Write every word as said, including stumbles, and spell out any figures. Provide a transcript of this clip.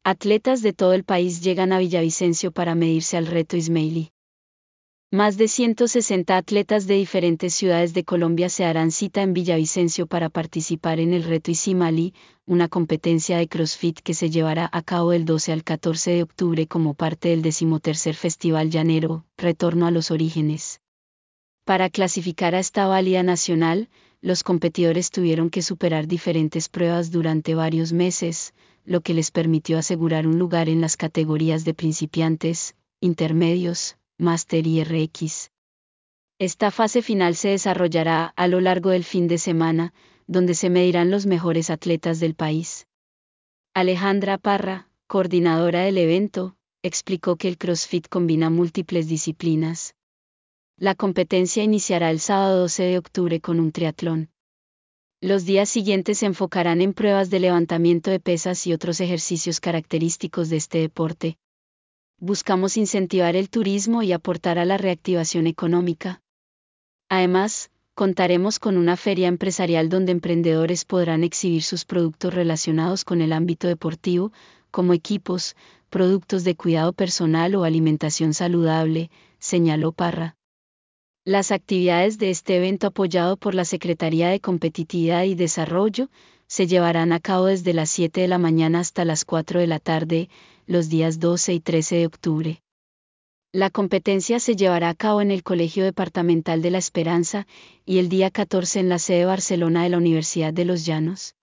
Atletas de todo el país llegan a Villavicencio para medirse al reto Ismaili. Más de ciento sesenta atletas de diferentes ciudades de Colombia se harán cita en Villavicencio para participar en el reto Ismaili, una competencia de CrossFit que se llevará a cabo del doce al catorce de octubre como parte del decimotercer Festival Llanero, Retorno a los Orígenes. Para clasificar a esta válida nacional, los competidores tuvieron que superar diferentes pruebas durante varios meses, lo que les permitió asegurar un lugar en las categorías de principiantes, intermedios, máster y R X. Esta fase final se desarrollará a lo largo del fin de semana, donde se medirán los mejores atletas del país. Alejandra Parra, coordinadora del evento, explicó que el CrossFit combina múltiples disciplinas. La competencia iniciará el sábado doce de octubre con un triatlón. Los días siguientes se enfocarán en pruebas de levantamiento de pesas y otros ejercicios característicos de este deporte. Buscamos incentivar el turismo y aportar a la reactivación económica. Además, contaremos con una feria empresarial donde emprendedores podrán exhibir sus productos relacionados con el ámbito deportivo, como equipos, productos de cuidado personal o alimentación saludable, señaló Parra. Las actividades de este evento apoyado por la Secretaría de Competitividad y Desarrollo se llevarán a cabo desde las siete de la mañana hasta las cuatro de la tarde, los días doce y trece de octubre. La competencia se llevará a cabo en el Colegio Departamental de La Esperanza y el día catorce en la sede Barcelona de la Universidad de los Llanos.